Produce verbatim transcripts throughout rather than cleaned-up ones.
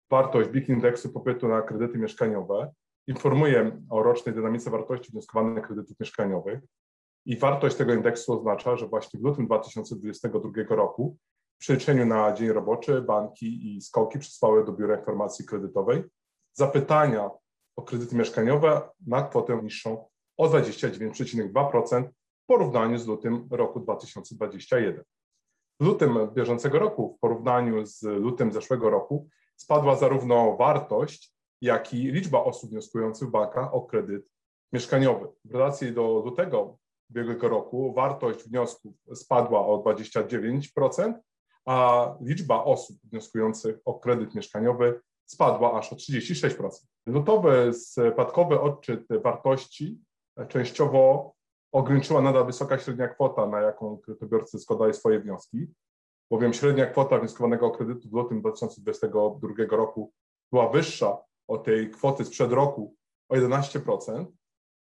wartość B I K indeksu popytu na kredyty mieszkaniowe informuje o rocznej dynamice wartości wnioskowanych kredytów mieszkaniowych i wartość tego indeksu oznacza, że właśnie w lutym dwa tysiące dwudziestego drugiego roku w przeliczeniu na dzień roboczy banki i SKOK-i przesłały do Biura Informacji Kredytowej zapytania o kredyty mieszkaniowe na kwotę niższą o dwadzieścia dziewięć przecinek dwa procent w porównaniu z lutym roku dwa tysiące dwudziestego pierwszego. W lutym bieżącego roku w porównaniu z lutym zeszłego roku spadła zarówno wartość, jak i liczba osób wnioskujących w bankach o kredyt mieszkaniowy. W relacji do lutego ubiegłego roku wartość wniosków spadła o dwadzieścia dziewięć procent, a liczba osób wnioskujących o kredyt mieszkaniowy spadła aż o trzydzieści sześć procent. Lutowy spadkowy odczyt wartości częściowo ograniczyła nadal wysoka średnia kwota, na jaką kredytobiorcy składają swoje wnioski, bowiem średnia kwota wnioskowanego kredytu w lutym dwa tysiące dwudziestego drugiego roku była wyższa od tej kwoty sprzed roku o jedenaście procent.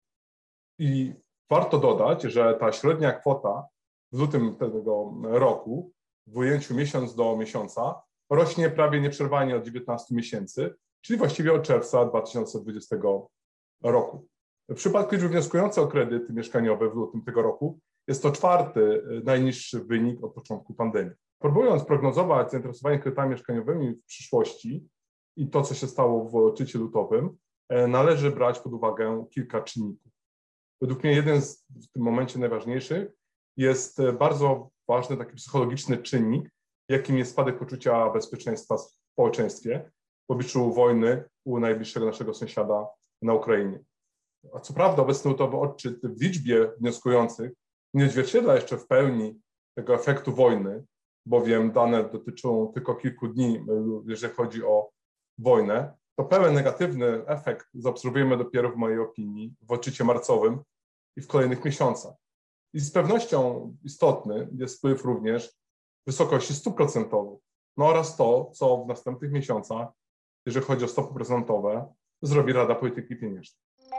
I warto dodać, że ta średnia kwota w lutym tego roku w ujęciu miesiąc do miesiąca rośnie prawie nieprzerwanie od dziewiętnastu miesięcy, czyli właściwie od czerwca dwa tysiące dwudziestego roku. W przypadku liczby wnioskujących o kredyt mieszkaniowy w lutym tego roku jest to czwarty najniższy wynik od początku pandemii. Próbując prognozować zainteresowanie kredytami mieszkaniowymi w przyszłości i to, co się stało w odczycie lutowym, należy brać pod uwagę kilka czynników. Według mnie jeden z w tym momencie najważniejszych jest bardzo ważny taki psychologiczny czynnik, jakim jest spadek poczucia bezpieczeństwa w społeczeństwie w obliczu wojny u najbliższego naszego sąsiada na Ukrainie. A co prawda obecny lutowy odczyt w liczbie wnioskujących nie odzwierciedla jeszcze w pełni tego efektu wojny, bowiem dane dotyczą tylko kilku dni, jeżeli chodzi o wojnę, to pełen negatywny efekt zaobserwujemy dopiero w mojej opinii w odczycie marcowym i w kolejnych miesiącach. I z pewnością istotny jest wpływ również wysokości stóp procentowych, no oraz to, co w następnych miesiącach, jeżeli chodzi o stopy procentowe, zrobi Rada Polityki Pieniężnej.